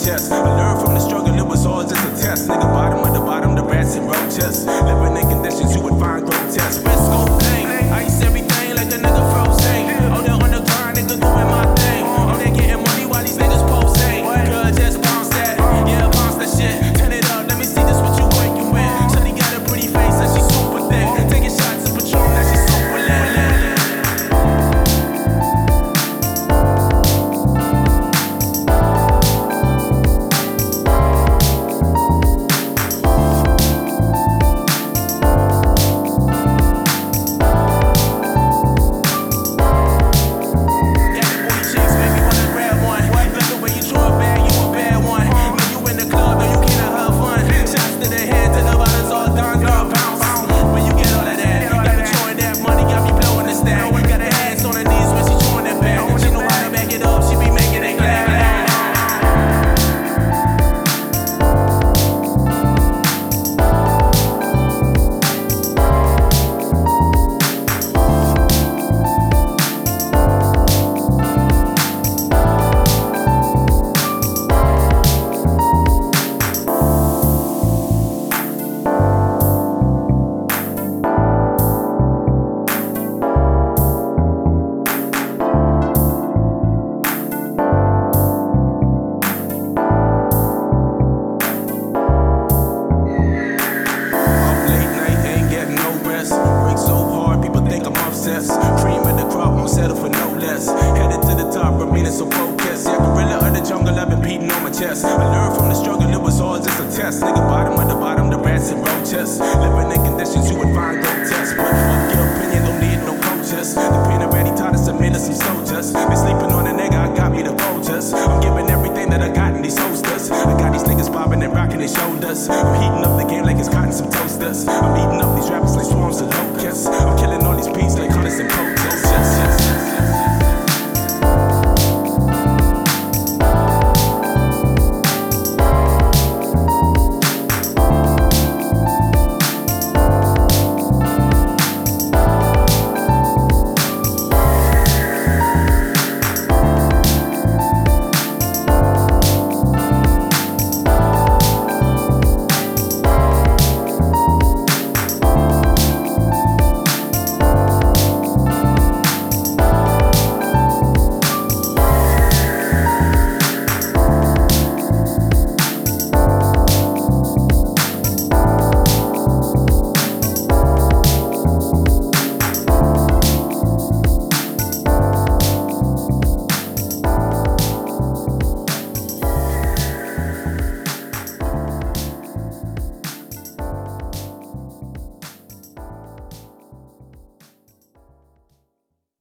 chest. I learned from the struggle, it was all just a test. Nigga, bottom of the bottom, the rats and roaches. Living in conditions you would find grotesque. Risk go pain, ice everything like a nigga frozen. Oh, they're on the grind, nigga doing my thing. Oh, they're getting money while these niggas posing. Girl, just bounce that, yeah, bounce that shit. Turn it up, let me see this what you working with. Shawty got a pretty face and she's super thick. Taking shots of Patron, now she's super lit. Cream in the crop, won't settle for no less. Headed to the top, remaining so focused. Yeah, gorilla of the jungle, I've been beating on my chest. I learned from the struggle, it was all just a test. Nigga, bottom of the bottom, the rats and roaches. Living in conditions you would find grotesque. But fuck your opinion, don't need no coaches. The pen already taught us a minute, some soldiers. Been sleeping on a nigga, I got me the vultures. I'm giving everything that I got in these holsters. I got these niggas bobbing and rocking their shoulders. I'm